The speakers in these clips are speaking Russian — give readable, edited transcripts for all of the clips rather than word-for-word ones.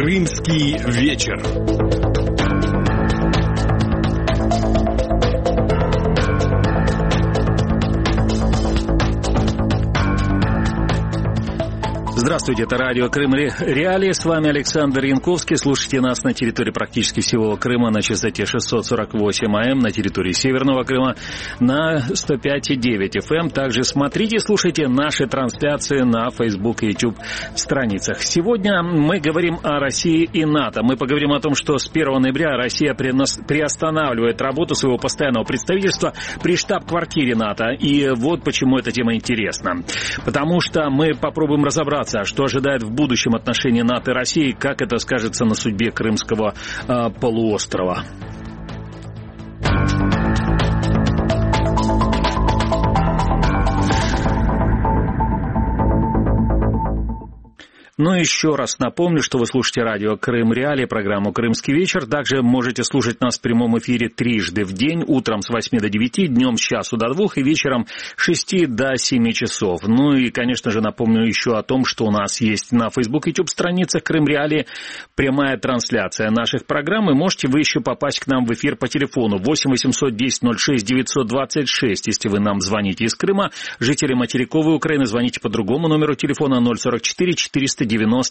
Крымский вечер. Здравствуйте, это радио Крым Реалии. С вами Александр Янковский. Слушайте нас на территории практически всего Крыма на частоте 648 АМ, на территории Северного Крыма на 105,9 FM. Также смотрите и слушайте наши трансляции на Facebook и YouTube страницах. Сегодня мы говорим о России и НАТО. Мы поговорим о том, что с 1 ноября Россия приостанавливает работу своего постоянного представительства при штаб-квартире НАТО. И вот почему эта тема интересна. Потому что мы попробуем разобраться, что ожидает в будущем отношении НАТО и России, как это скажется на судьбе Крымского полуострова. Ну, еще раз напомню, что вы слушаете радио Крым Реалии, программу «Крымский вечер». Также можете слушать нас в прямом эфире трижды в день, утром с 8 до 9, днем с часу до 2 и вечером с 6 до 7 часов. Ну и, конечно же, напомню еще о том, что у нас есть на Facebook и YouTube страницах Крым Реалии прямая трансляция наших программ. И можете вы еще попасть к нам в эфир по телефону 8 800 10 06 926. Если вы нам звоните из Крыма, жители материковой Украины, звоните по другому номеру телефона 044 490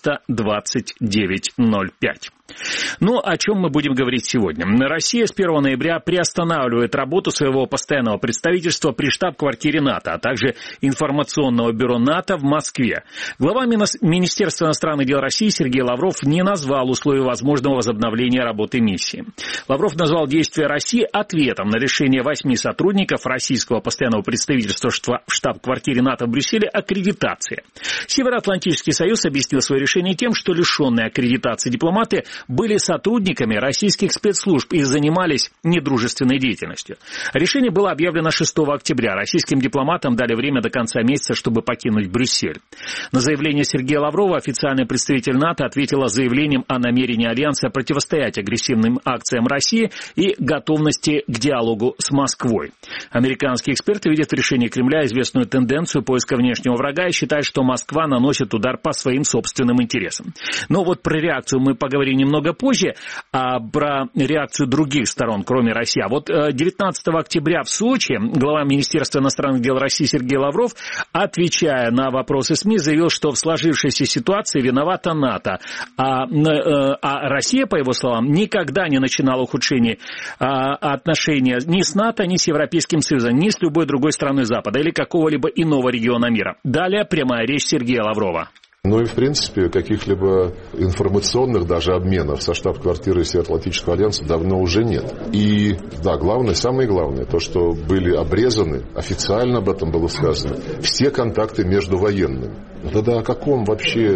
2905. Ну, о чем мы будем говорить сегодня? Россия с 1 ноября приостанавливает работу своего постоянного представительства при штаб-квартире НАТО, а также информационного бюро НАТО в Москве. Глава Министерства иностранных дел России Сергей Лавров не назвал условий возможного возобновления работы миссии. Лавров назвал действия России ответом на решение 8 сотрудников российского постоянного представительства в штаб-квартире НАТО в Брюсселе аккредитации. Североатлантический союз объяснил свое решение тем, что лишенные аккредитации дипломаты были сотрудниками российских спецслужб и занимались недружественной деятельностью. Решение было объявлено 6 октября. Российским дипломатам дали время до конца месяца, чтобы покинуть Брюссель. На заявление Сергея Лаврова официальный представитель НАТО ответила заявлением о намерении Альянса противостоять агрессивным акциям России и готовности к диалогу с Москвой. Американские эксперты видят в решении Кремля известную тенденцию поиска внешнего врага и считают, что Москва наносит удар по своим собственным интересам. Но вот про реакцию мы поговорим немного позже, а про реакцию других сторон, кроме России. А вот 19 октября в Сочи глава Министерства иностранных дел России Сергей Лавров, отвечая на вопросы СМИ, заявил, что в сложившейся ситуации виновата НАТО, а Россия, по его словам, никогда не начинала ухудшение отношений ни с НАТО, ни с Европейским Союзом, ни с любой другой страной Запада или какого-либо иного региона мира. Далее прямая речь Сергея Лаврова. Ну и, в принципе, каких-либо информационных даже обменов со штаб-квартирой Североатлантического альянса давно уже нет. И, да, главное, самое главное, то, что были обрезаны, официально об этом было сказано, все контакты между военными. Тогда о каком вообще,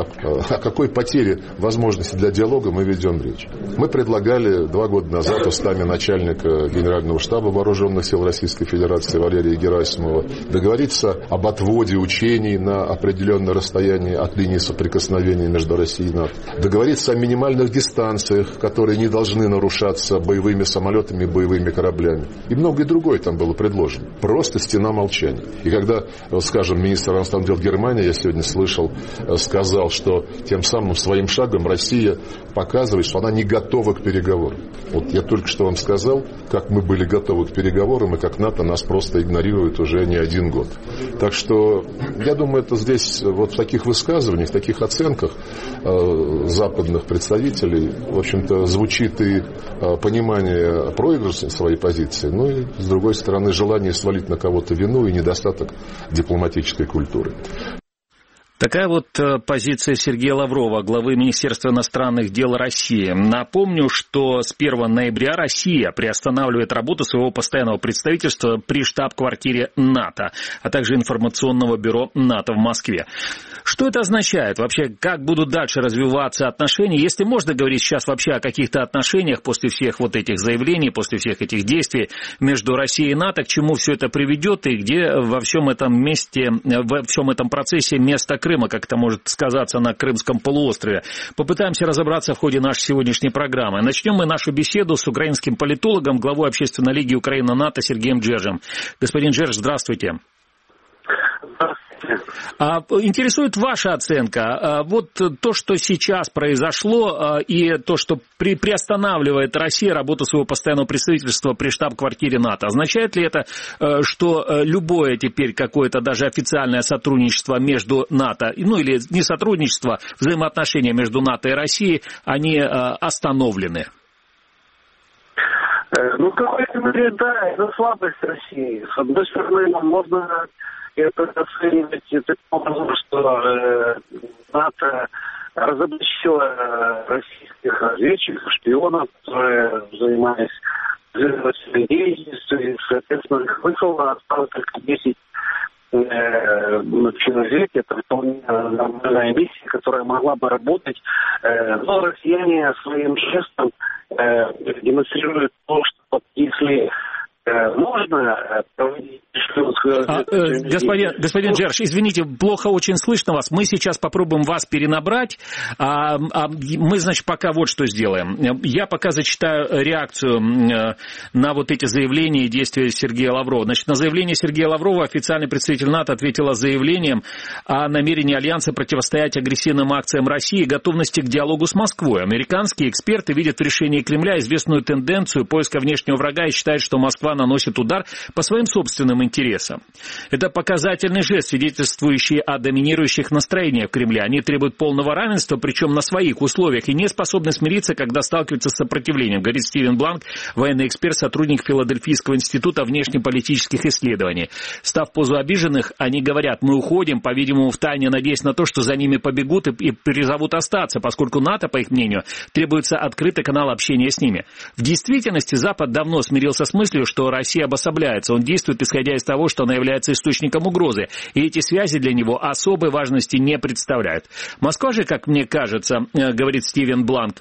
о какой потере возможности для диалога мы ведем речь? Мы предлагали 2 года назад в устами начальника Генерального штаба Вооруженных сил Российской Федерации Валерия Герасимова договориться об отводе учений на определенное расстояние от линии соприкосновения между Россией и НАТО. Договориться о минимальных дистанциях, которые не должны нарушаться боевыми самолетами и боевыми кораблями. И многое другое там было предложено. Просто стена молчания. И когда, скажем, министр иностранных дел Германии, я сегодня слышал, сказал, что тем самым своим шагом Россия показывает, что она не готова к переговорам. Вот я только что вам сказал, как мы были готовы к переговорам, и как НАТО нас просто игнорирует уже не 1 год. Так что, я думаю, это здесь вот в таких высказываниях, в таких оценках западных представителей, в общем-то, звучит и понимание проигрыша своей позиции, ну и, с другой стороны, желание свалить на кого-то вину и недостаток дипломатической культуры. Такая вот позиция Сергея Лаврова, главы Министерства иностранных дел России. Напомню, что с 1 ноября Россия приостанавливает работу своего постоянного представительства при штаб-квартире НАТО, а также информационного бюро НАТО в Москве. Что это означает? Вообще, как будут дальше развиваться отношения? Если можно говорить сейчас вообще о каких-то отношениях после всех вот этих заявлений, после всех этих действий между Россией и НАТО, к чему все это приведет и где во всем этом месте, во всем этом процессе место Крыма, как это может сказаться на Крымском полуострове. Попытаемся разобраться в ходе нашей сегодняшней программы. Начнем мы нашу беседу с украинским политологом, главой Общественной лиги Украина-НАТО Сергеем Джержем. Господин Джерж, здравствуйте. Здравствуйте. Интересует ваша оценка. Вот то, что сейчас произошло, и то, что приостанавливает Россия работу своего постоянного представительства при штаб-квартире НАТО, означает ли это, что любое теперь какое-то даже официальное сотрудничество между НАТО, ну или не сотрудничество, взаимоотношения между НАТО и Россией, они остановлены? Ну, в какой-то мере, да, это слабость России. С одной стороны, можно это оценивать таким образом, что НАТО разоблачило российских разведчиков, шпионов, которые занимались разведывательной деятельностью, и, соответственно, их выслало, осталось только 10 человек. Это вполне нормальная миссия, которая могла бы работать. Но россияне своим жестом демонстрируют то, что если можно проводить Господин Джерш, извините, плохо очень слышно вас. Мы сейчас попробуем вас перенабрать. Мы, значит, пока вот что сделаем. Я пока зачитаю реакцию на вот эти заявления и действия Сергея Лаврова. Значит, на заявление Сергея Лаврова официальный представитель НАТО ответила заявлением о намерении Альянса противостоять агрессивным акциям России и готовности к диалогу с Москвой. Американские эксперты видят в решении Кремля известную тенденцию поиска внешнего врага и считают, что Москва наносит удар по своим собственным интересам. Это показательный жест, свидетельствующий о доминирующих настроениях в Кремле. Они требуют полного равенства, причем на своих условиях, и не способны смириться, когда сталкиваются с сопротивлением, говорит Стивен Бланк, военный эксперт, сотрудник Филадельфийского института внешнеполитических исследований. Став в позу обиженных, они говорят: мы уходим, по-видимому, втайне надеясь на то, что за ними побегут и призовут остаться, поскольку НАТО, по их мнению, требуется открытый канал общения с ними. В действительности Запад давно смирился с мыслью, что Россия обособляется. Он действует, исходя из того, что она является источником угрозы, и эти связи для него особой важности не представляют. Москва же, как мне кажется, говорит Стивен Бланк,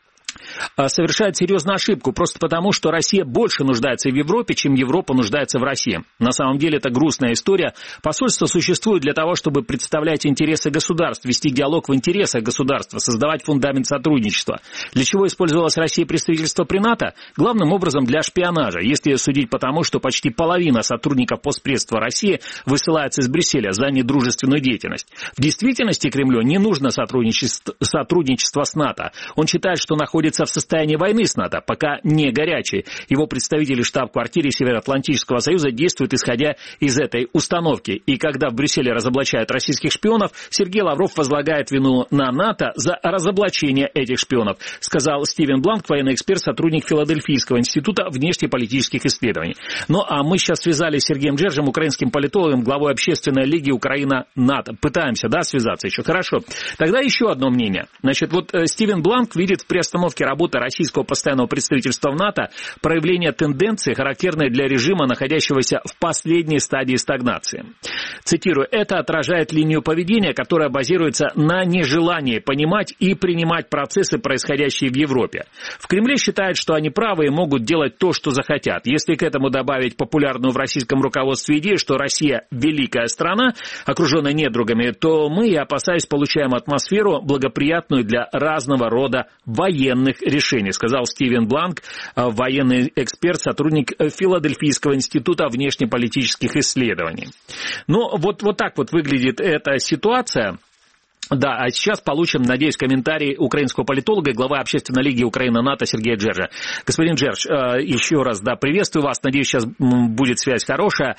совершает серьезную ошибку, просто потому, что Россия больше нуждается в Европе, чем Европа нуждается в России. На самом деле это грустная история. Посольство существует для того, чтобы представлять интересы государств, вести диалог в интересах государства, создавать фундамент сотрудничества. Для чего использовалось Россия представительство при НАТО? Главным образом для шпионажа, если судить по тому, что почти половина сотрудников постпредства России высылается из Брюсселя за недружественную деятельность. В действительности Кремлю не нужно сотрудничество с НАТО. Он считает, что находится в состоянии войны с НАТО, пока не горячей. Его представители в штаб-квартире Североатлантического союза действуют, исходя из этой установки. И когда в Брюсселе разоблачают российских шпионов, Сергей Лавров возлагает вину на НАТО за разоблачение этих шпионов, сказал Стивен Бланк, военный эксперт, сотрудник Филадельфийского института внешнеполитических исследований. Ну а мы сейчас связались с Сергеем Джержем, украинским политологом, главой общественной лиги Украина-НАТО. Пытаемся, да, связаться еще? Хорошо. Тогда еще одно мнение. Значит, вот Стивен Бланк видит в приостановке работы российского постоянного представительства в НАТО проявление тенденции, характерной для режима, находящегося в последней стадии стагнации. Цитирую: «Это отражает линию поведения, которая базируется на нежелании понимать и принимать процессы, происходящие в Европе. В Кремле считают, что они правы и могут делать то, что захотят. Если к этому добавить популярную в российском руководстве идею, что Россия – великая страна, окруженная недругами, то мы, я опасаюсь, получаем атмосферу, благоприятную для разного рода военных решений», сказал Стивен Бланк, военный эксперт, сотрудник Филадельфийского института внешнеполитических исследований. Ну, вот так вот выглядит эта ситуация. Да, а сейчас получим, надеюсь, комментарий украинского политолога и главы общественной лиги Украина-НАТО Сергея Джержа. Господин Джерж, еще раз, да, приветствую вас, надеюсь, сейчас будет связь хорошая.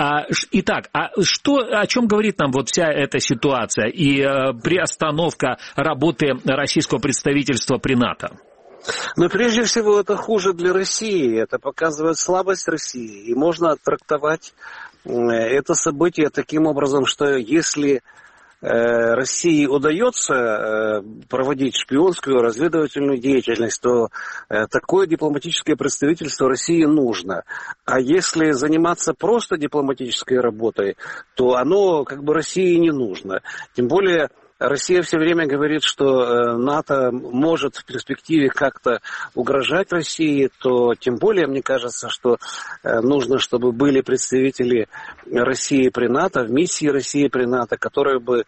Итак, о чем говорит нам вот вся эта ситуация и приостановка работы российского представительства при НАТО? Но прежде всего это хуже для России, это показывает слабость России. И можно трактовать это событие таким образом, что если России удается проводить шпионскую разведывательную деятельность, то такое дипломатическое представительство России нужно. А если заниматься просто дипломатической работой, то оно как бы России не нужно. Тем более Россия все время говорит, что НАТО может в перспективе как-то угрожать России, то тем более, мне кажется, что нужно, чтобы были представители России при НАТО, в миссии России при НАТО, которые бы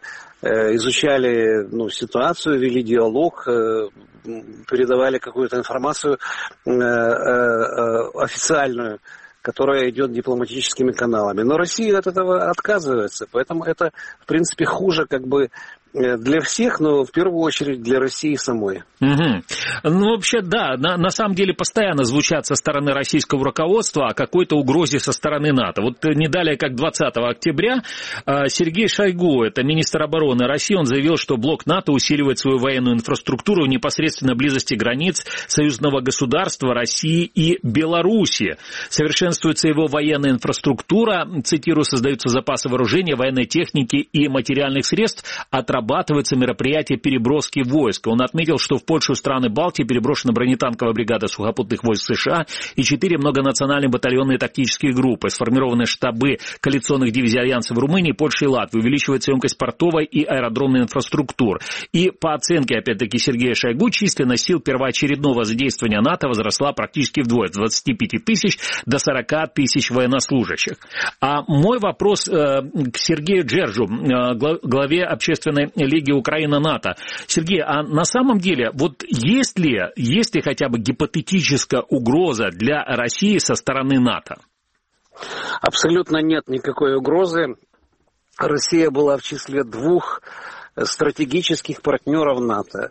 изучали ситуацию, вели диалог, передавали какую-то информацию официальную которая идет дипломатическими каналами. Но Россия от этого отказывается, поэтому это, в принципе, хуже как бы для всех, но в первую очередь для России самой. Угу. Ну, вообще, да, на самом деле постоянно звучат со стороны российского руководства о какой-то угрозе со стороны НАТО. Вот не далее, как 20 октября, Сергей Шойгу, это министр обороны России, он заявил, что блок НАТО усиливает свою военную инфраструктуру в непосредственной близости границ союзного государства России и Беларуси. Совершенствуется его военная инфраструктура, цитирую, создаются запасы вооружения, военной техники и материальных средств, отрабатываются мероприятия переброски войск. Он отметил, что в Польшу и страны Балтии переброшена бронетанковая бригада сухопутных войск США и 4 многонациональные батальонные тактические группы. Сформированы штабы коалиционных дивизий Альянса в Румынии, Польше и Латвии. Увеличивается емкость портовой и аэродромной инфраструктур. И по оценке, опять-таки, Сергея Шойгу, численность сил первоочередного задействования НАТО возросла практически вдвое, с 25 тысяч до 40 тысяч военнослужащих. А мой вопрос к Сергею Джерджу, главе Общественной лиги Украина-НАТО. Сергей, а на самом деле, вот есть ли хотя бы гипотетическая угроза для России со стороны НАТО? Абсолютно нет никакой угрозы. Россия была в числе 2 стратегических партнеров НАТО.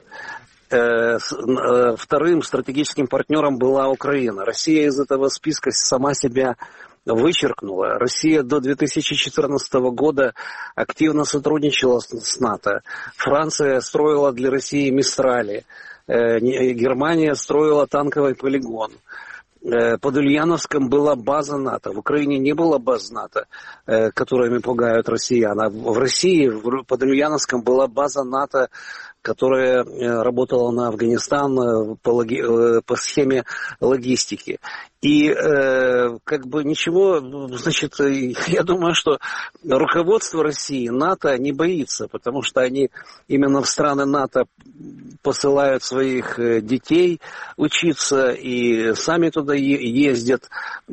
Вторым стратегическим партнером была Украина. Россия из этого списка сама себя вычеркнула. Россия до 2014 года активно сотрудничала с НАТО. Франция строила для России Мистрали. Германия строила танковый полигон. Под Ульяновском была база НАТО. В Украине не было баз НАТО, которыми пугают россиян. А в России под Ульяновском была база НАТО, которая работала на Афганистан по схеме логистики. И как бы ничего, значит, я думаю, что руководство России, НАТО не боится, потому что они именно в страны НАТО посылают своих детей учиться и сами туда ездят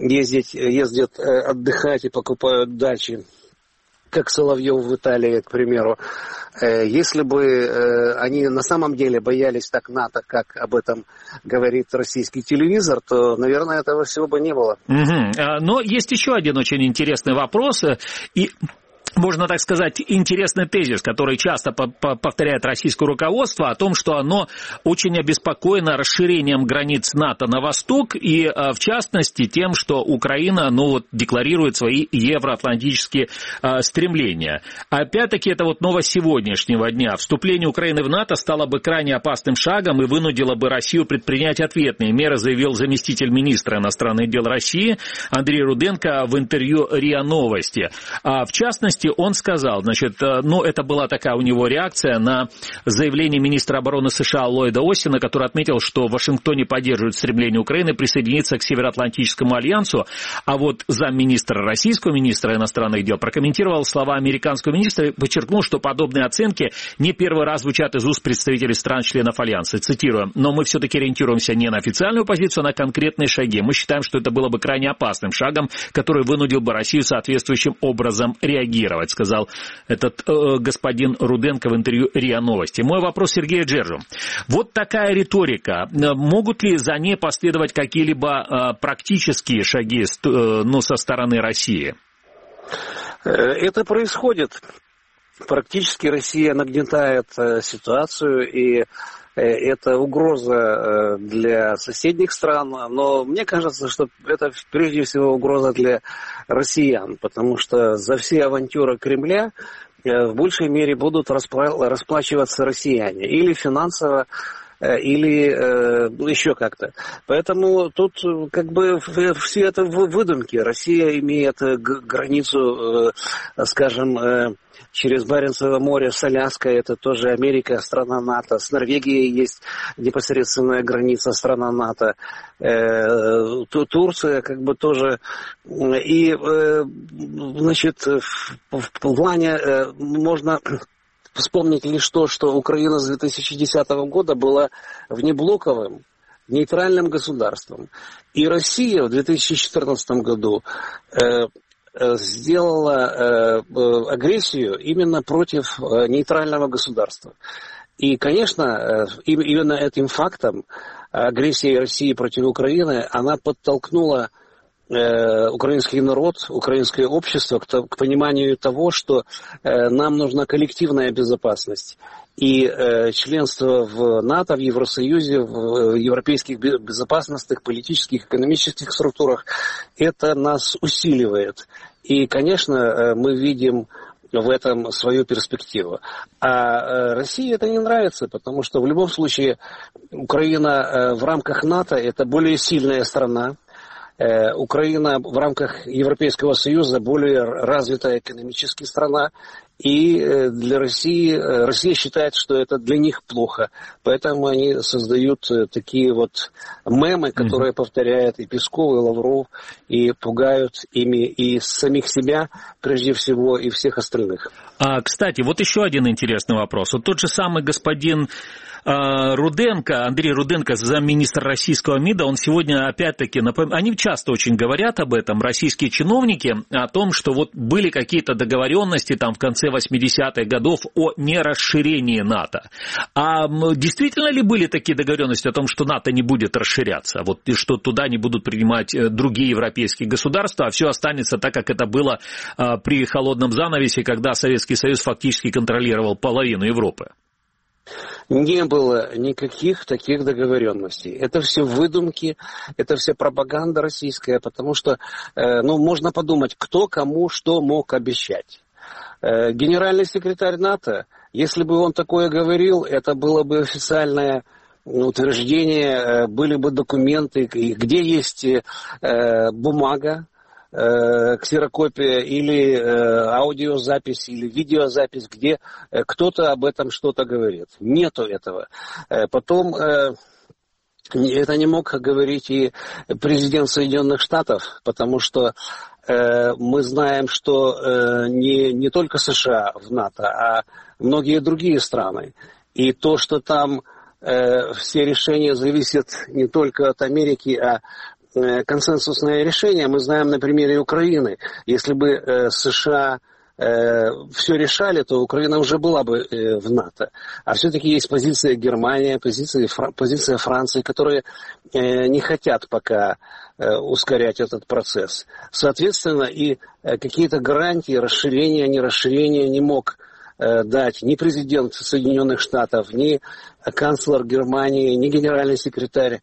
отдыхать и покупают дачи, как Соловьев в Италии, к примеру. Если бы они на самом деле боялись так НАТО, как об этом говорит российский телевизор, то, наверное, этого всего бы не было. Угу. Но есть еще один очень интересный вопрос, и можно так сказать, интересный тезис, который часто повторяет российское руководство, о том, что оно очень обеспокоено расширением границ НАТО на восток и, в частности, тем, что Украина декларирует свои евроатлантические стремления. Опять-таки, это новость сегодняшнего дня. Вступление Украины в НАТО стало бы крайне опасным шагом и вынудило бы Россию предпринять ответные меры, заявил заместитель министра иностранных дел России Андрей Руденко в интервью РИА Новости. В частности, он сказал, это была такая у него реакция на заявление министра обороны США Ллойда Остина, который отметил, что в Вашингтоне поддерживают стремление Украины присоединиться к Североатлантическому альянсу, а вот замминистра российского министра иностранных дел прокомментировал слова американского министра и подчеркнул, что подобные оценки не первый раз звучат из уст представителей стран-членов альянса. Цитирую: «Но мы все-таки ориентируемся не на официальную позицию, а на конкретные шаги. Мы считаем, что это было бы крайне опасным шагом, который вынудил бы Россию соответствующим образом реагировать», сказал этот господин Руденко в интервью РИА Новости. Мой вопрос Сергею Джерджу. Вот такая риторика. Могут ли за ней последовать какие-либо практические шаги со стороны России? Это происходит. Практически Россия нагнетает ситуацию, и это угроза для соседних стран, но мне кажется, что это прежде всего угроза для россиян, потому что за все авантюры Кремля в большей мере будут расплачиваться россияне, или финансово, или еще как-то. Поэтому тут как бы все это выдумки. Россия имеет границу, скажем, через Баренцево море с Аляской, это тоже Америка, страна НАТО. С Норвегией есть непосредственная граница, страна НАТО. Турция как бы тоже. И, значит, в плане можно вспомнить лишь то, что Украина с 2010 года была внеблоковым, нейтральным государством. И Россия в 2014 году сделала агрессию именно против нейтрального государства. И, конечно, именно этим фактом агрессии России против Украины, она подтолкнула украинский народ, украинское общество к пониманию того, что нам нужна коллективная безопасность. И членство в НАТО, в Евросоюзе, в европейских безопасностных, политических, экономических структурах, это нас усиливает. И, конечно, мы видим в этом свою перспективу. А России это не нравится, потому что в любом случае Украина в рамках НАТО это более сильная страна. Украина в рамках Европейского Союза более развитая экономически страна. И для России, Россия считает, что это для них плохо. Поэтому они создают такие вот мемы, которые повторяют и Песков, и Лавров, и пугают ими и самих себя, прежде всего, и всех остальных. Кстати, вот еще один интересный вопрос. Вот тот же самый господин Руденко, Андрей Руденко, замминистра российского МИДа, он сегодня опять-таки, они часто очень говорят об этом, российские чиновники, о том, что вот были какие-то договоренности там в конце 80-х годов о нерасширении НАТО. А действительно ли были такие договоренности о том, что НАТО не будет расширяться, вот, и что туда не будут принимать другие европейские государства, а все останется так, как это было при холодном занавесе, когда Советский Союз фактически контролировал половину Европы? Не было никаких таких договоренностей. Это все выдумки, это все пропаганда российская, потому что, можно подумать, кто кому что мог обещать. Генеральный секретарь НАТО, если бы он такое говорил, это было бы официальное утверждение, были бы документы, где есть бумага, ксерокопия или аудиозапись или видеозапись, где кто-то об этом что-то говорит. Нету этого. Потом это не мог говорить и президент Соединенных Штатов, потому что мы знаем, что не только США в НАТО, а многие другие страны. И то, что там все решения зависят не только от Америки, а консенсусное решение, мы знаем на примере Украины. Если бы США все решали, то Украина уже была бы в НАТО. А все-таки есть позиция Германии, позиция Франции, которые не хотят пока ускорять этот процесс. Соответственно, и какие-то гарантии расширения, не расширения не мог дать ни президент Соединенных Штатов, ни канцлер Германии, ни генеральный секретарь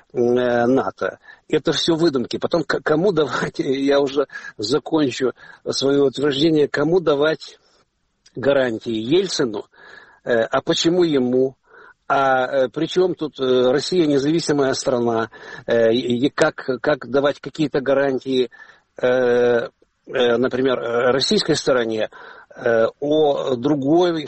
НАТО. Это все выдумки. Потом кому давать, я уже закончу свое утверждение, кому давать гарантии? Ельцину? А почему ему? А при чем тут Россия независимая страна? И как давать какие-то гарантии, например, российской стороне о другом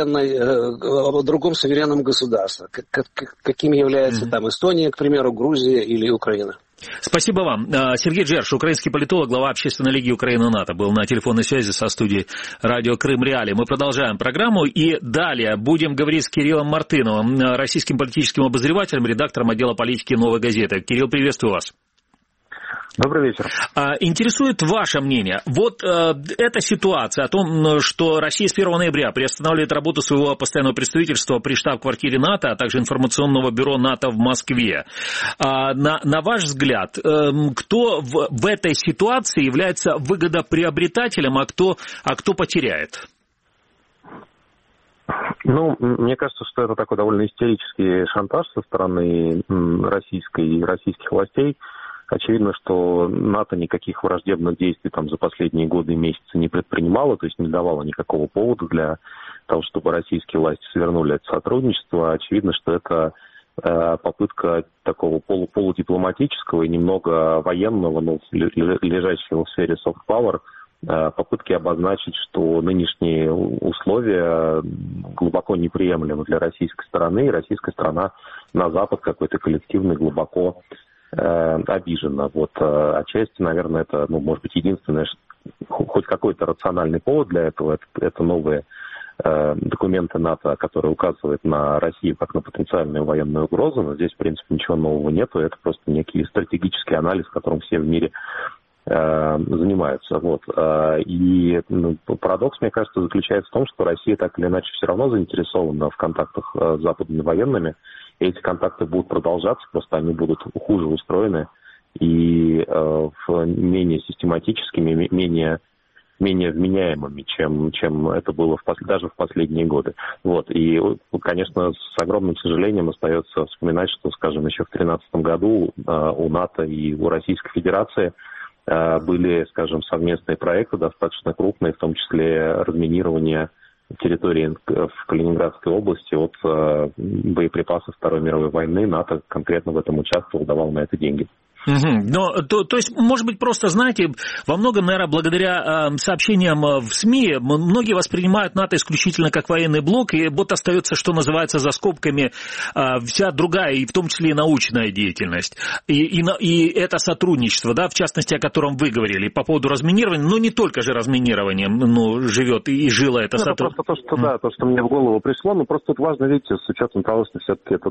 суверенном государстве, каким является там Эстония, к примеру, Грузия или Украина. Спасибо вам. Сергей Джерш, украинский политолог, глава Общественной лиги Украина-НАТО, был на телефонной связи со студией радио Крым Реалии. Мы продолжаем программу и далее будем говорить с Кириллом Мартыновым, российским политическим обозревателем, редактором отдела политики «Новой газеты». Кирилл, приветствую вас. Добрый вечер. Интересует ваше мнение. Вот эта ситуация о том, что Россия с 1 ноября приостанавливает работу своего постоянного представительства при штаб-квартире НАТО, а также информационного бюро НАТО в Москве. На ваш взгляд, кто в этой ситуации является выгодоприобретателем, а кто потеряет? Мне кажется, что это такой довольно истерический шантаж со стороны российских властей. Очевидно, что НАТО никаких враждебных действий там за последние годы и месяцы не предпринимало, то есть не давало никакого повода для того, чтобы российские власти свернули это сотрудничество. Очевидно, что это попытка такого полудипломатического и немного военного, но лежащего в сфере soft power, попытки обозначить, что нынешние условия глубоко неприемлемы для российской стороны, и российская сторона на Запад какой-то коллективный глубоко обижена. Отчасти, наверное, это, может быть, единственное, хоть какой-то рациональный повод для этого, это новые документы НАТО, которые указывают на Россию как на потенциальную военную угрозу, но здесь, в принципе, ничего нового нету, это просто некий стратегический анализ, которым все в мире занимаются. И парадокс, мне кажется, заключается в том, что Россия так или иначе все равно заинтересована в контактах с западными военными, и эти контакты будут продолжаться, просто они будут хуже устроены, и менее систематическими, менее вменяемыми, чем это было даже в последние годы. Вот. И, конечно, с огромным сожалением остается вспоминать, что, скажем, еще в 2013 году у НАТО и у Российской Федерации были, скажем, совместные проекты достаточно крупные, в том числе разминирование территории в Калининградской области от боеприпасов Второй мировой войны. НАТО конкретно в этом участвовал, давал на это деньги. Но, то есть, может быть, просто, знаете, во многом, наверное, благодаря сообщениям в СМИ, многие воспринимают НАТО исключительно как военный блок, и вот остается, что называется, за скобками вся другая, и в том числе и научная деятельность, и это сотрудничество, да, в частности, о котором вы говорили, по поводу разминирования, но не только же разминированием, живет и жило это сотрудничество. Просто то, что мне в голову пришло, просто это важно, видите, с учетом того, что все-таки это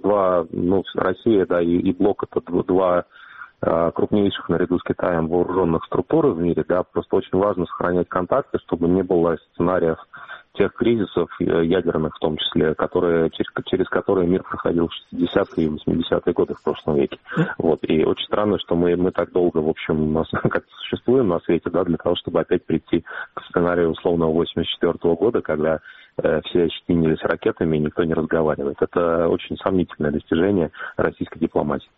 Россия, да, и блок, это два крупнейших наряду с Китаем вооруженных структур в мире, да, просто очень важно сохранять контакты, чтобы не было сценариев тех кризисов ядерных, в том числе, через которые мир проходил в 60-е и 80-е годы в прошлом веке. Вот. И очень странно, что мы так долго, в общем, как-то существуем на свете, да, для того, чтобы опять прийти к сценарию условного 84-го года, когда все щетинились ракетами и никто не разговаривает. Это очень сомнительное достижение российской дипломатии.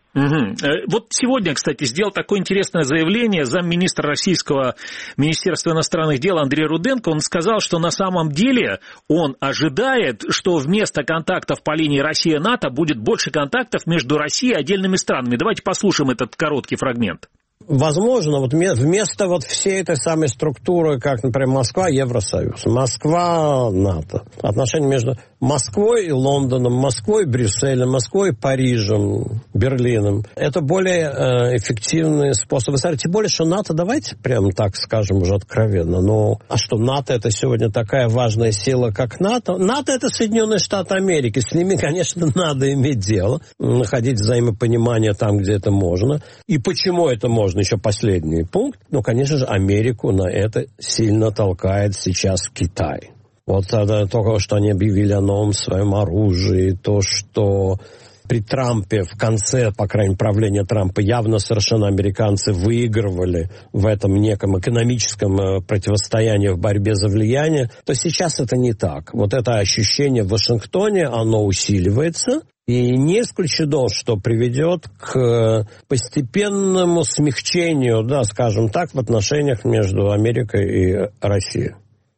Вот сегодня, кстати, сделал такое интересное заявление замминистра российского Министерства иностранных дел Андрей Руденко. Он сказал, что на самом деле он ожидает, что вместо контактов по линии Россия-НАТО будет больше контактов между Россией и отдельными странами. Давайте послушаем этот короткий фрагмент. Возможно, вместо всей этой самой структуры, как, например, Москва, Евросоюз, Москва, НАТО, отношения между Москвой и Лондоном, Москвой и Брюсселем, Москвой и Парижем, Берлином, это более эффективные способы. Тем более, что НАТО, давайте прямо так скажем уже откровенно, а что НАТО это сегодня такая важная сила, как НАТО? НАТО это Соединенные Штаты Америки, с ними, конечно, надо иметь дело, находить взаимопонимание там, где это можно. И почему это можно? Еще последний пункт. Конечно же, Америку на это сильно толкает сейчас Китай. Вот то, что они объявили о новом своем оружии, то, что при Трампе, в конце, по крайней мере, правления Трампа, явно совершенно американцы выигрывали в этом неком экономическом противостоянии в борьбе за влияние, то сейчас это не так. Вот это ощущение в Вашингтоне, оно усиливается. И не исключено, что приведет к постепенному смягчению, да, скажем так, в отношениях между Америкой и Россией.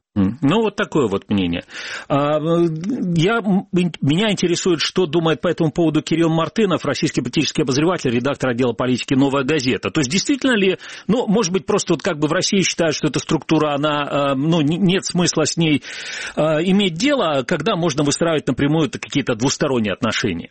Вот такое вот мнение. Меня интересует, что думает по этому поводу Кирилл Мартынов, российский политический обозреватель, редактор отдела политики «Новая газета». То есть действительно ли, может быть, просто в России считают, что эта структура, она, нет смысла с ней иметь дело, когда можно выстраивать напрямую какие-то двусторонние отношения?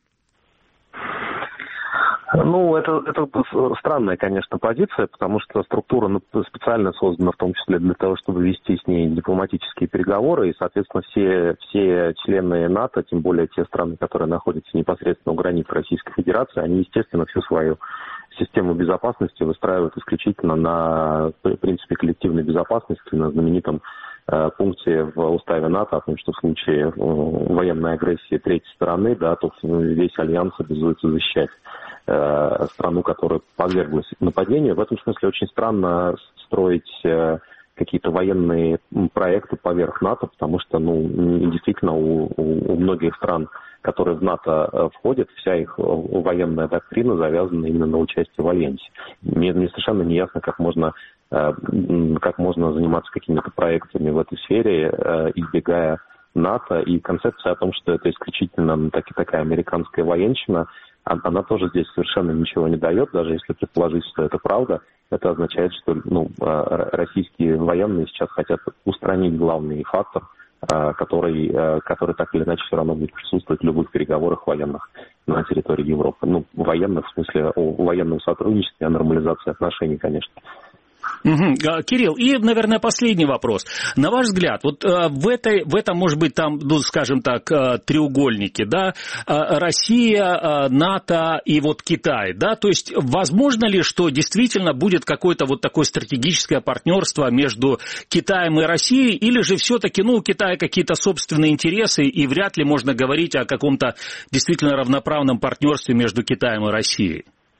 Это странная, конечно, позиция, потому что структура специально создана в том числе для того, чтобы вести с ней дипломатические переговоры, и, соответственно, все члены НАТО, тем более те страны, которые находятся непосредственно у границ Российской Федерации, они, естественно, всю свою систему безопасности выстраивают исключительно на принципе коллективной безопасности, на знаменитом пункте в уставе НАТО о том, что в случае военной агрессии третьей стороны, да, то весь альянс обязуется защищать страну, которая подверглась нападению. В этом смысле очень странно строить какие-то военные проекты поверх НАТО, потому что, действительно, у многих стран, которые в НАТО входят, вся их военная доктрина завязана именно на участии в альянсе. Мне совершенно не ясно, как можно заниматься какими-то проектами в этой сфере, избегая НАТО, и концепция о том, что это исключительно такая американская военщина, она тоже здесь совершенно ничего не дает, даже если предположить, что это правда. Это означает, что российские военные сейчас хотят устранить главный фактор, который так или иначе все равно будет присутствовать в любых переговорах военных на территории Европы. Военных в смысле о военном сотрудничестве, о нормализации отношений, конечно. Кирилл, и, наверное, последний вопрос. На ваш взгляд, в этом, может быть, там, скажем так, треугольнике, да, Россия, НАТО и Китай, да, то есть возможно ли, что действительно будет какое-то такое стратегическое партнерство между Китаем и Россией, или же все-таки, у Китая какие-то собственные интересы, и вряд ли можно говорить о каком-то действительно равноправном партнерстве между Китаем и Россией?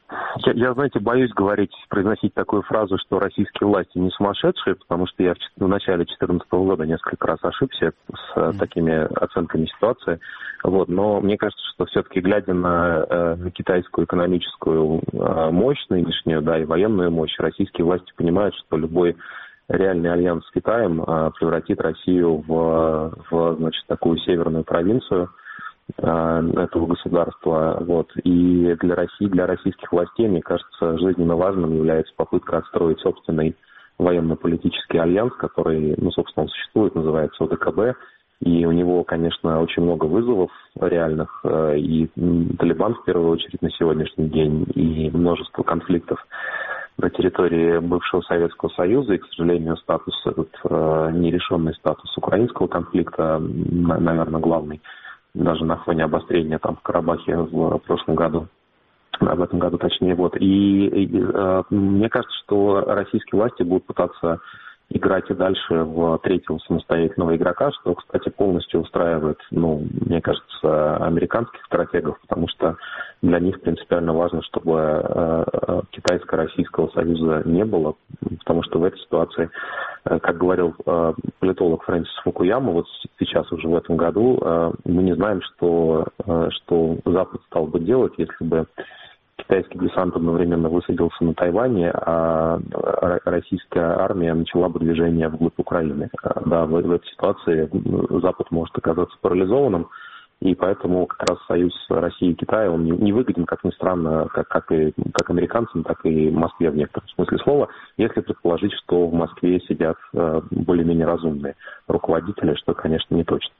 Я, знаете, боюсь произносить такую фразу, что российские власти не сумасшедшие, потому что я в начале 2014 года несколько раз ошибся с такими оценками ситуации. Но мне кажется, что все-таки, глядя на китайскую экономическую мощь нынешнюю, и военную мощь, российские власти понимают, что любой реальный альянс с Китаем превратит Россию в такую северную провинцию этого государства. И для России, для российских властей, мне кажется, жизненно важным является попытка отстроить собственный военно-политический альянс, который, собственно, он существует, называется ОДКБ. И у него, конечно, очень много вызовов реальных. И Талибан, в первую очередь, на сегодняшний день, и множество конфликтов на территории бывшего Советского Союза. И, к сожалению, нерешенный статус украинского конфликта, наверное, главный. Даже на фоне обострения в Карабахе в прошлом году, в этом году точнее. И мне кажется, что российские власти будут пытаться играть и дальше в третьего самостоятельного игрока, что, кстати, полностью устраивает, мне кажется, американских стратегов, потому что для них принципиально важно, чтобы китайско-российского союза не было, потому что в этой ситуации, как говорил политолог Фрэнсис Фукуяма, сейчас уже в этом году мы не знаем, что Запад стал бы делать, если бы китайский десант одновременно высадился на Тайване, а российская армия начала бы движение вглубь Украины. В этой ситуации Запад может оказаться парализованным, и поэтому как раз союз России и Китая, он не выгоден, как ни странно, как американцам, так и Москве в некотором смысле слова, если предположить, что в Москве сидят более-менее разумные руководители, что, конечно, не точно.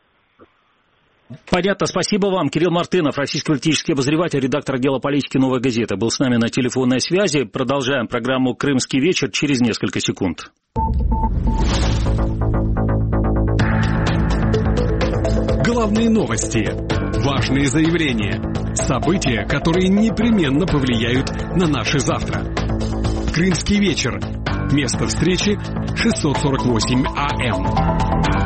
Понятно, спасибо вам. Кирилл Мартынов, российский политический обозреватель, редактор отдела политики «Новой газеты», был с нами на телефонной связи. Продолжаем программу «Крымский вечер» через несколько секунд. Главные новости, важные заявления, события, которые непременно повлияют на наше завтра. «Крымский вечер». Место встречи 648 АМ.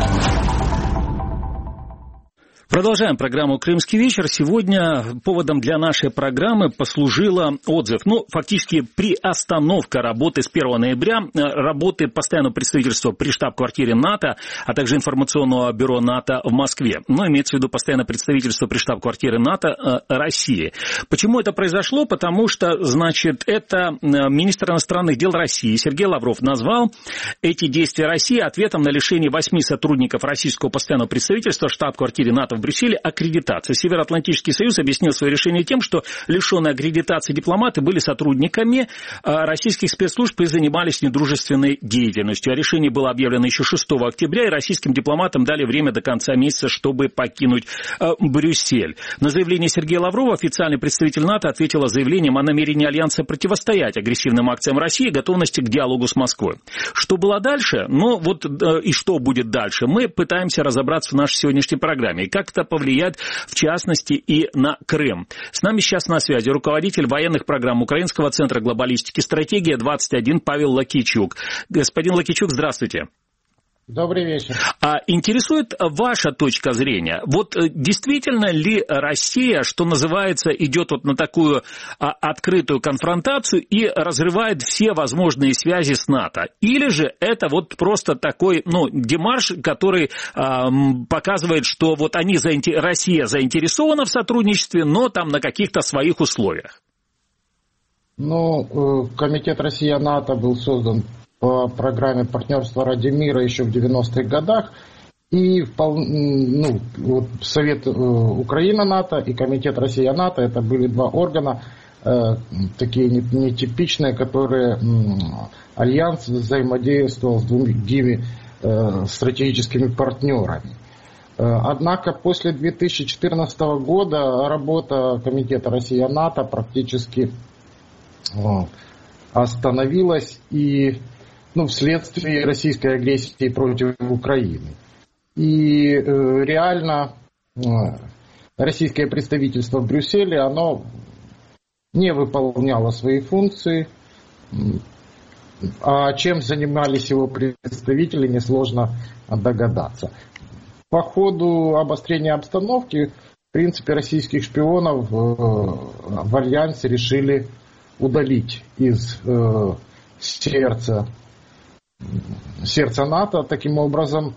Продолжаем программу «Крымский вечер». Сегодня поводом для нашей программы послужила отзыв, фактически приостановка работы с 1 ноября, работы постоянного представительства при штаб-квартире НАТО, а также информационного бюро НАТО в Москве. Имеется в виду постоянное представительство при штаб-квартире НАТО России. Почему это произошло? Потому что, это министр иностранных дел России Сергей Лавров назвал эти действия России ответом на лишение 8 сотрудников российского постоянного представительства в штаб-квартире НАТО в Брюсселе аккредитации. Североатлантический союз объяснил свое решение тем, что лишенные аккредитации дипломаты были сотрудниками российских спецслужб и занимались недружественной деятельностью. Решение было объявлено еще 6 октября, и российским дипломатам дали время до конца месяца, чтобы покинуть Брюссель. На заявление Сергея Лаврова официальный представитель НАТО ответила заявлением о намерении Альянса противостоять агрессивным акциям России и готовности к диалогу с Москвой. Что было дальше? И что будет дальше? Мы пытаемся разобраться в нашей сегодняшней программе. И как это повлияет, в частности, и на Крым. С нами сейчас на связи руководитель военных программ Украинского центра глобалистики «Стратегия-21» Павел Лакичук. Господин Лакичук, здравствуйте. Добрый вечер. Интересует ваша точка зрения. Действительно ли Россия, что называется, идет на такую открытую конфронтацию и разрывает все возможные связи с НАТО? Или же это просто такой, демарш, который показывает, что Россия заинтересована в сотрудничестве, но на каких-то своих условиях? Комитет Россия-НАТО был создан по программе партнерства ради мира еще в 90-х годах. И Совет Украина-НАТО и Комитет Россия-НАТО, это были два органа, такие нетипичные, которые Альянс взаимодействовал с другими стратегическими партнерами. Однако после 2014 года работа Комитета Россия-НАТО практически остановилась и вследствие российской агрессии против Украины. И реально российское представительство в Брюсселе, оно не выполняло свои функции. А чем занимались его представители, несложно догадаться. По ходу обострения обстановки В принципе, российских шпионов в Альянсе решили удалить из сердца НАТО. Таким образом,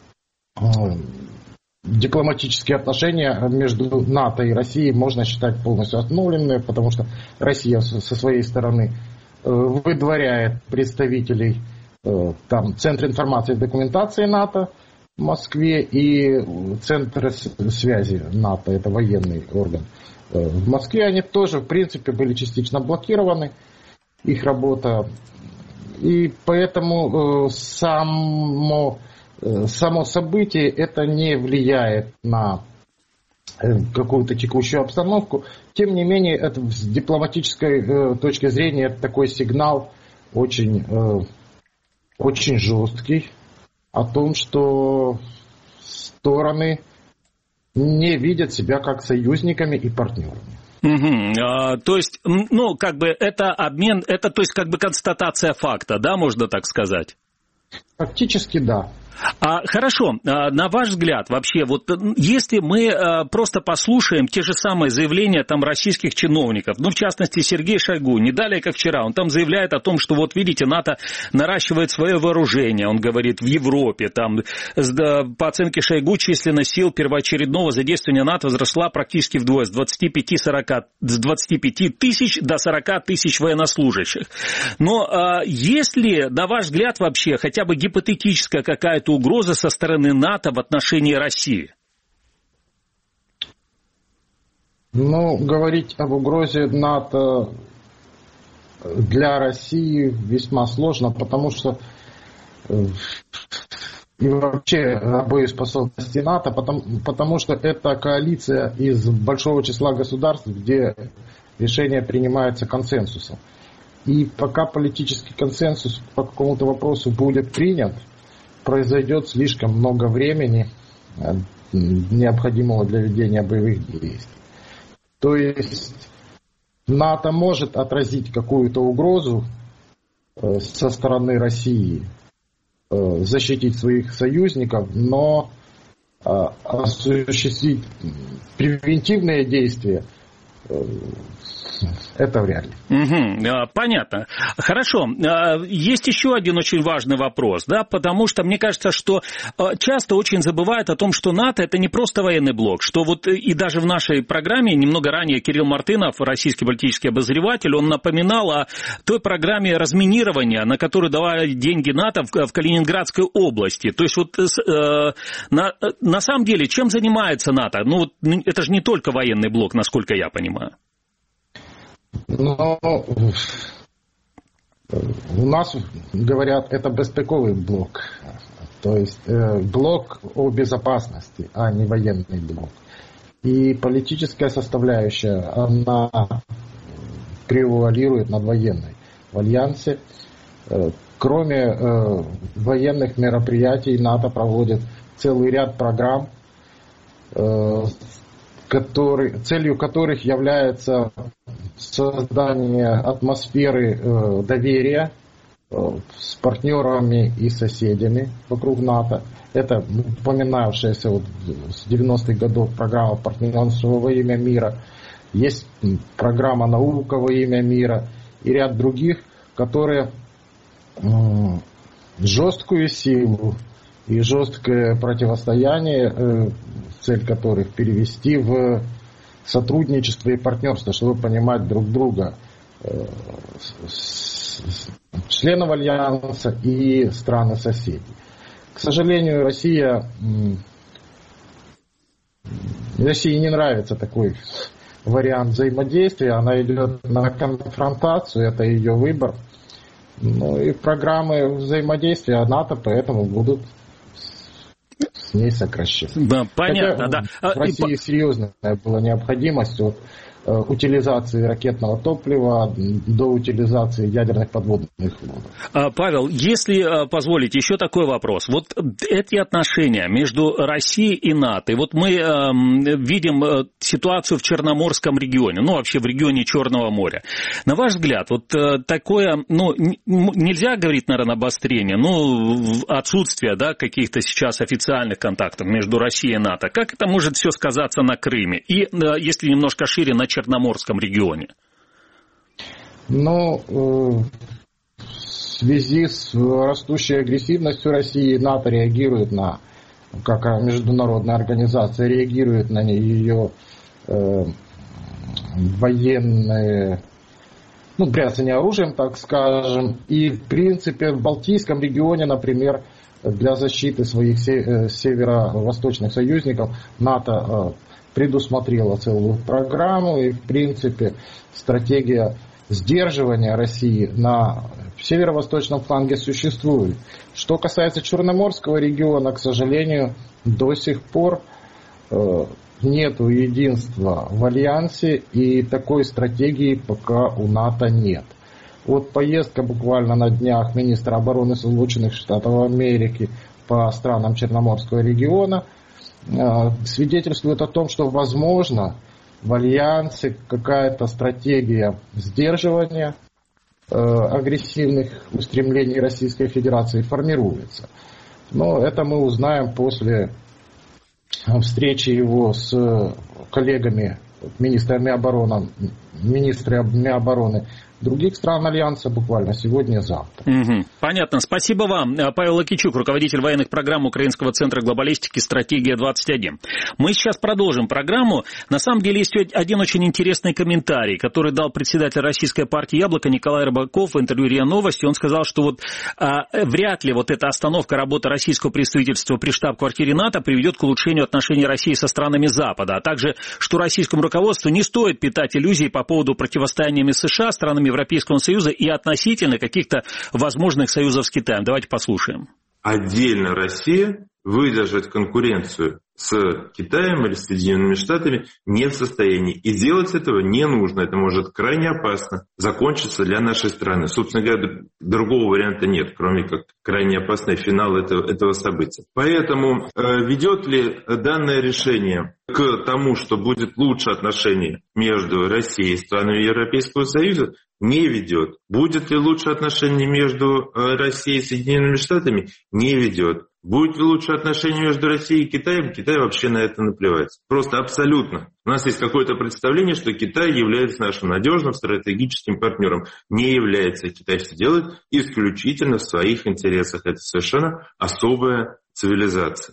дипломатические отношения между НАТО и Россией можно считать полностью остановленными, потому что Россия со своей стороны выдворяет представителей Центра информации и документации НАТО в Москве и Центр связи НАТО, это военный орган. В Москве они тоже, в принципе, были частично блокированы, их работа. И поэтому само событие это не влияет на какую-то текущую обстановку. Тем не менее, это с дипломатической точки зрения это такой сигнал очень жесткий о том, что стороны не видят себя как союзниками и партнерами. То есть, это обмен, это то есть констатация факта, да, можно так сказать? Фактически, да. Хорошо, на ваш взгляд, вообще, вот если мы просто послушаем те же самые заявления там российских чиновников, в частности, Сергей Шойгу, не далее, как вчера, он там заявляет о том, что вот видите, НАТО наращивает свое вооружение, он говорит, в Европе, там, по оценке Шойгу, численность сил первоочередного задействования НАТО возросла практически вдвое, с 25 тысяч до 40 тысяч военнослужащих. Но есть ли, на ваш взгляд, вообще, хотя бы гипотетическая какая-то угроза со стороны НАТО в отношении России? Говорить об угрозе НАТО для России весьма сложно, потому что и вообще о боеспособности НАТО, потому что это коалиция из большого числа государств, где решение принимается консенсусом. И пока политический консенсус по какому-то вопросу будет принят, произойдет слишком много времени, необходимого для ведения боевых действий. То есть НАТО может отразить какую-то угрозу со стороны России, защитить своих союзников, но осуществить превентивные действия это вряд ли. Понятно. Хорошо. Есть еще один очень важный вопрос, да, потому что мне кажется, что часто очень забывают о том, что НАТО это не просто военный блок, что вот и даже в нашей программе немного ранее Кирилл Мартынов, российский политический обозреватель, он напоминал о той программе разминирования, на которую давали деньги НАТО в Калининградской области. То есть вот на самом деле чем занимается НАТО? Это же не только военный блок, насколько я понимаю. Но у нас говорят, это безпековый блок, то есть блок о безопасности, а не военный блок. И политическая составляющая, она превалирует над военной в Альянсе. Кроме военных мероприятий, НАТО проводит целый ряд программ, целью которых является создание атмосферы доверия с партнерами и соседями вокруг НАТО. Это упоминавшаяся с 90-х годов программа партнерства во имя мира. Есть программа наука во имя мира и ряд других, которые жесткую силу и жесткое противостояние, цель которых перевести в сотрудничество и партнерство, чтобы понимать друг друга, членов Альянса и страны-соседей. К сожалению, России не нравится такой вариант взаимодействия, она идет на конфронтацию, это ее выбор. И программы взаимодействия НАТО поэтому будут с ней сокращаться. Да, понятно, да. В России серьезная была необходимость от утилизации ракетного топлива до утилизации ядерных подводных лодок. Павел, если позволите, еще такой вопрос. Вот эти отношения между Россией и НАТО, и вот мы видим ситуацию в Черноморском регионе, вообще в регионе Черного моря. На ваш взгляд, вот такое, нельзя говорить, наверное, обострение, отсутствие, да, каких-то сейчас официальных контактов между Россией и НАТО, как это может все сказаться на Крыме и, если немножко шире, на Черноморском регионе? Ну, в связи с растущей агрессивностью России, НАТО реагирует на, как международная организация, реагирует на ее военные, бряцание оружием, так скажем. И, в принципе, в Балтийском регионе, например, для защиты своих северо-восточных союзников НАТО предусмотрела целую программу. И, в принципе, стратегия сдерживания России на северо-восточном фланге существует. Что касается Черноморского региона, к сожалению, до сих пор нету единства в альянсе, и такой стратегии пока у НАТО нет. Вот поездка буквально на днях министра обороны Соединенных Штатов Америки по странам Черноморского региона свидетельствует о том, что, возможно, в альянсе какая-то стратегия сдерживания агрессивных устремлений Российской Федерации формируется. Но это мы узнаем после встречи его с коллегами, министрами обороны других стран Альянса буквально сегодня-завтра. Понятно. Спасибо вам. Павел Лакичук, руководитель военных программ Украинского центра глобалистики «Стратегия-21». Мы сейчас продолжим программу. На самом деле есть один очень интересный комментарий, который дал председатель Российской партии «Яблоко» Николай Рыбаков в интервью РИА Новости. Он сказал, что вряд ли эта остановка работы российского представительства при штаб-квартире НАТО приведет к улучшению отношений России со странами Запада, а также, что российскому руководству не стоит питать иллюзий по поводу противостояния США, странами Европейского Союза и относительно каких-то возможных союзов с Китаем. Давайте послушаем. Отдельно Россия выдержать конкуренцию с Китаем или с Соединенными Штатами не в состоянии. И делать этого не нужно. Это может крайне опасно закончиться для нашей страны. Собственно говоря, другого варианта нет, кроме как крайне опасный финал этого события. Поэтому ведет ли данное решение к тому, что будет лучше отношение между Россией и странами Европейского Союза? Не ведет. Будет ли лучше отношение между Россией и Соединенными Штатами? Не ведет. Будет ли лучше отношение между Россией и Китаем? Китай вообще на это наплевать. Просто абсолютно. У нас есть какое-то представление, что Китай является нашим надежным стратегическим партнером. Не является. Китай все делает исключительно в своих интересах. Это совершенно особая цивилизация.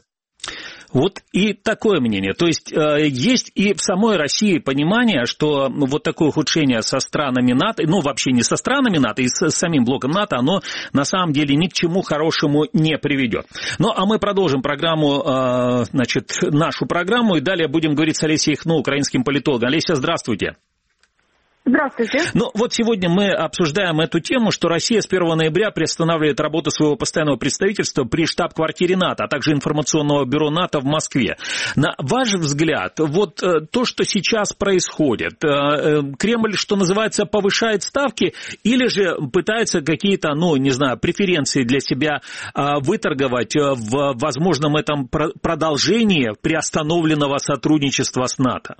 Вот и такое мнение. То есть есть и в самой России понимание, что вот такое ухудшение со странами НАТО, вообще не со странами НАТО, и с самим блоком НАТО, оно на самом деле ни к чему хорошему не приведет. А мы продолжим программу, нашу программу, и далее будем говорить с Олесей Ихно, украинским политологом. Олеся, здравствуйте. Здравствуйте. Сегодня мы обсуждаем эту тему, что Россия с 1 ноября приостанавливает работу своего постоянного представительства при штаб-квартире НАТО, а также информационного бюро НАТО в Москве. На ваш взгляд, то, что сейчас происходит, Кремль, что называется, повышает ставки или же пытается какие-то, преференции для себя выторговать в возможном этом продолжении приостановленного сотрудничества с НАТО?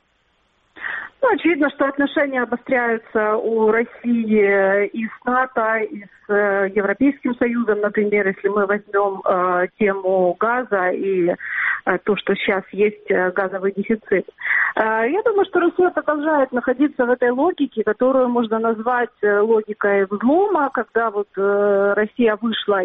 Очевидно, что отношения обостряются у России и с НАТО, и с Европейским Союзом, например, если мы возьмем тему газа и то, что сейчас есть газовый дефицит. Я думаю, что Россия продолжает находиться в этой логике, которую можно назвать логикой взлома, когда Россия вышла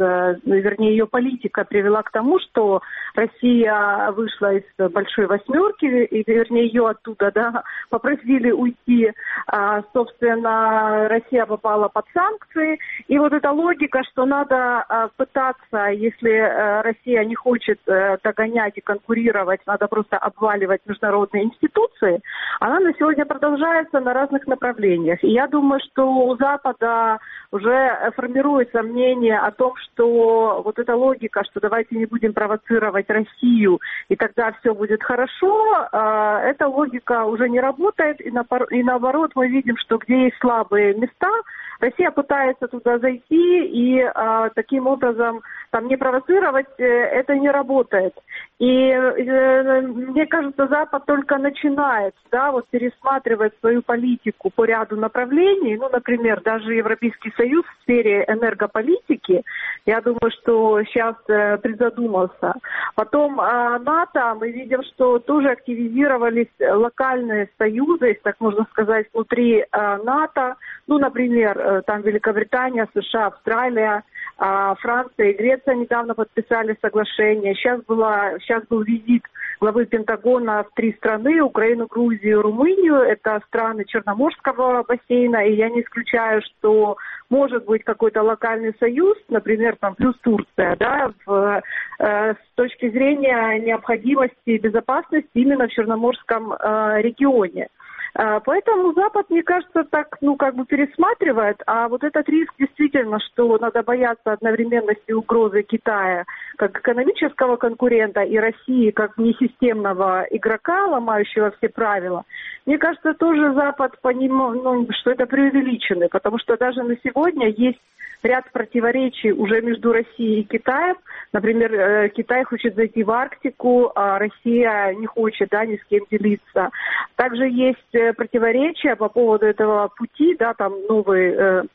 ее политика привела к тому, что Россия вышла из большой восьмерки, и, ее оттуда, попросили уйти. Собственно, Россия попала под санкции. И эта логика, что надо пытаться, если Россия не хочет догонять и конкурировать, надо просто обваливать международные институции, она на сегодня продолжается на разных направлениях. И я думаю, что у Запада уже формируется мнение о том, что эта логика, что давайте не будем провоцировать Россию, и тогда все будет хорошо, эта логика уже не работает, и наоборот мы видим, что где есть слабые места, Россия пытается туда зайти и таким образом там не провоцировать, это не работает. И мне кажется, Запад только начинает, да, вот пересматривать свою политику по ряду направлений. Ну, например, даже Европейский Союз в сфере энергополитики, я думаю, что сейчас призадумался. Потом НАТО, мы видим, что тоже активизировались локальные союзы, если так можно сказать, внутри НАТО. Ну, например, там Великобритания, США, Австралия, Франция и Греция недавно подписали соглашение. Сейчас был визит главы Пентагона в 3 страны: Украину, Грузию, Румынию. Это страны Черноморского бассейна. И я не исключаю, что может быть какой-то локальный союз, например, там плюс Турция, да, с точки зрения необходимости и безопасности именно в Черноморском регионе. Поэтому Запад, мне кажется, так, пересматривает, а вот этот риск действительно, что надо бояться одновременности угрозы Китая как экономического конкурента и России как несистемного игрока, ломающего все правила, мне кажется, тоже Запад понимает, что это преувеличено, потому что даже на сегодня есть ряд противоречий уже между Россией и Китаем. Например, Китай хочет зайти в Арктику, а Россия не хочет, да, ни с кем делиться. Также есть противоречия по поводу этого пути, да, там новый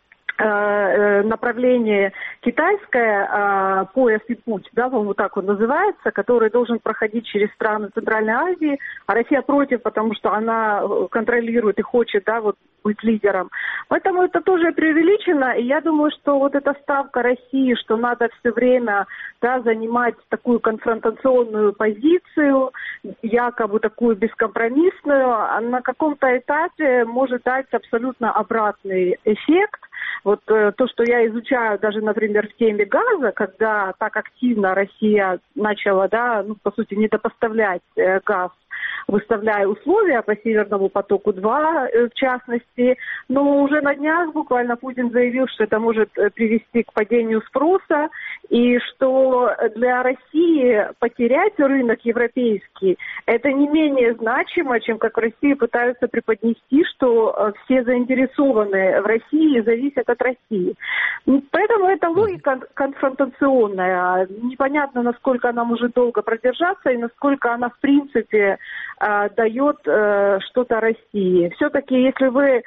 направление китайское, пояс и путь, да, вот так он называется, который должен проходить через страны Центральной Азии, а Россия против, потому что она контролирует и хочет, да, вот быть лидером. Поэтому это тоже преувеличено, и я думаю, что вот эта ставка России, что надо все время, да, занимать такую конфронтационную позицию, якобы такую бескомпромиссную, на каком-то этапе может дать абсолютно обратный эффект. Вот то, что я изучаю даже, например, в теме газа, когда так активно Россия начала, да, по сути, недопоставлять газ, выставляя условия по Северному потоку-2, в частности. Но уже на днях буквально Путин заявил, что это может привести к падению спроса, и что для России потерять рынок европейский, это не менее значимо, чем как в России пытаются преподнести, что все заинтересованные в России зависят от России. Поэтому эта логика конфронтационная. Непонятно, насколько она может долго продержаться и насколько она, в принципе, дает что-то России. Все-таки, если вы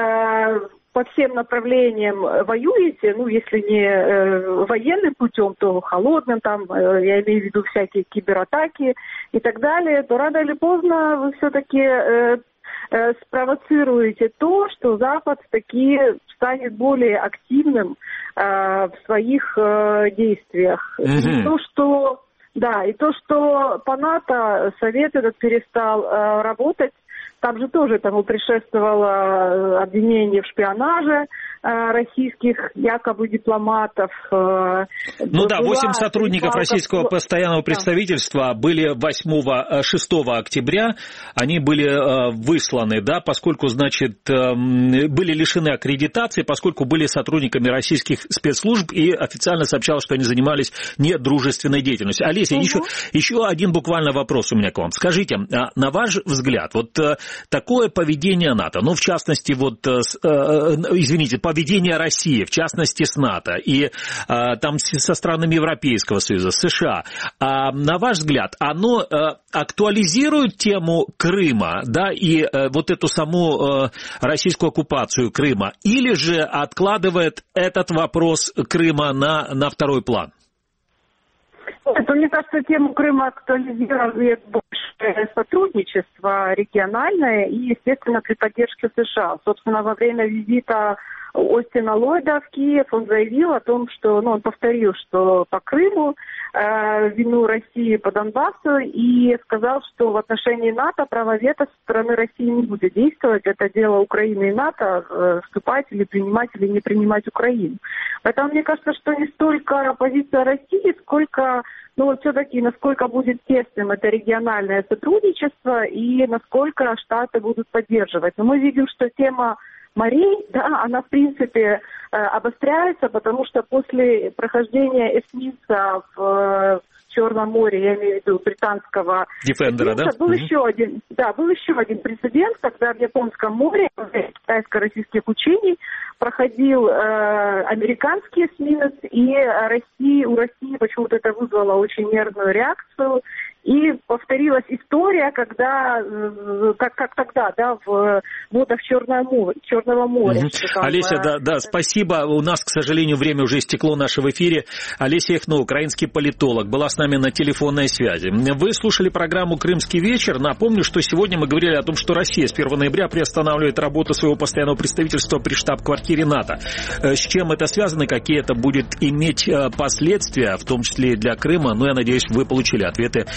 по всем направлениям воюете, если не военным путем, то холодным, там, я имею в виду всякие кибератаки и так далее, то рано или поздно вы все-таки спровоцируете то, что Запад таки станет более активным в своих действиях. И то, что по НАТО Совет этот перестал работать, там же тоже тому предшествовало обвинение в шпионаже российских якобы дипломатов. 8 сотрудников российского постоянного представительства были 6 октября, они были высланы, да, поскольку, были лишены аккредитации, поскольку были сотрудниками российских спецслужб и официально сообщалось, что они занимались недружественной деятельностью. Олеся, еще один буквально вопрос у меня к вам. Скажите, на ваш взгляд, такое поведение НАТО, в частности, поведение России, в частности, с НАТО, и там со странами Европейского Союза, США, на ваш взгляд, оно актуализирует тему Крыма, да, и эту саму российскую оккупацию Крыма, или же откладывает этот вопрос Крыма на второй план? Мне кажется, тему Крыма актуализирует больше сотрудничество региональное и, естественно, при поддержке США. Собственно, во время визита Остина Ллойда в Киев он заявил о том, что, он повторил, что по Крыму вину России по Донбассу, и сказал, что в отношении НАТО право вето со стороны России не будет действовать. Это дело Украины и НАТО вступать или принимать или не принимать Украину. Поэтому мне кажется, что не столько позиция России, сколько все-таки насколько будет тесным это региональное сотрудничество и насколько Штаты будут поддерживать. Но мы видим, что тема морей, да, она, в принципе, обостряется, потому что после прохождения эсминца в Черном море, я имею в виду британского Defender, да? Был еще один прецедент, когда в Японском море во время китайско-российских учений проходил американский эсминец, и у России почему-то это вызвало очень нервную реакцию. И повторилась история, когда, как тогда, да, в водах Черного моря. Там, Олеся, да, спасибо. У нас, к сожалению, время уже истекло в нашем эфире. Олеся Яхно, украинский политолог, была с нами на телефонной связи. Вы слушали программу «Крымский вечер». Напомню, что сегодня мы говорили о том, что Россия с 1 ноября приостанавливает работу своего постоянного представительства при штаб-квартире НАТО. С чем это связано, какие это будет иметь последствия, в том числе и для Крыма? Ну, я надеюсь, вы получили ответы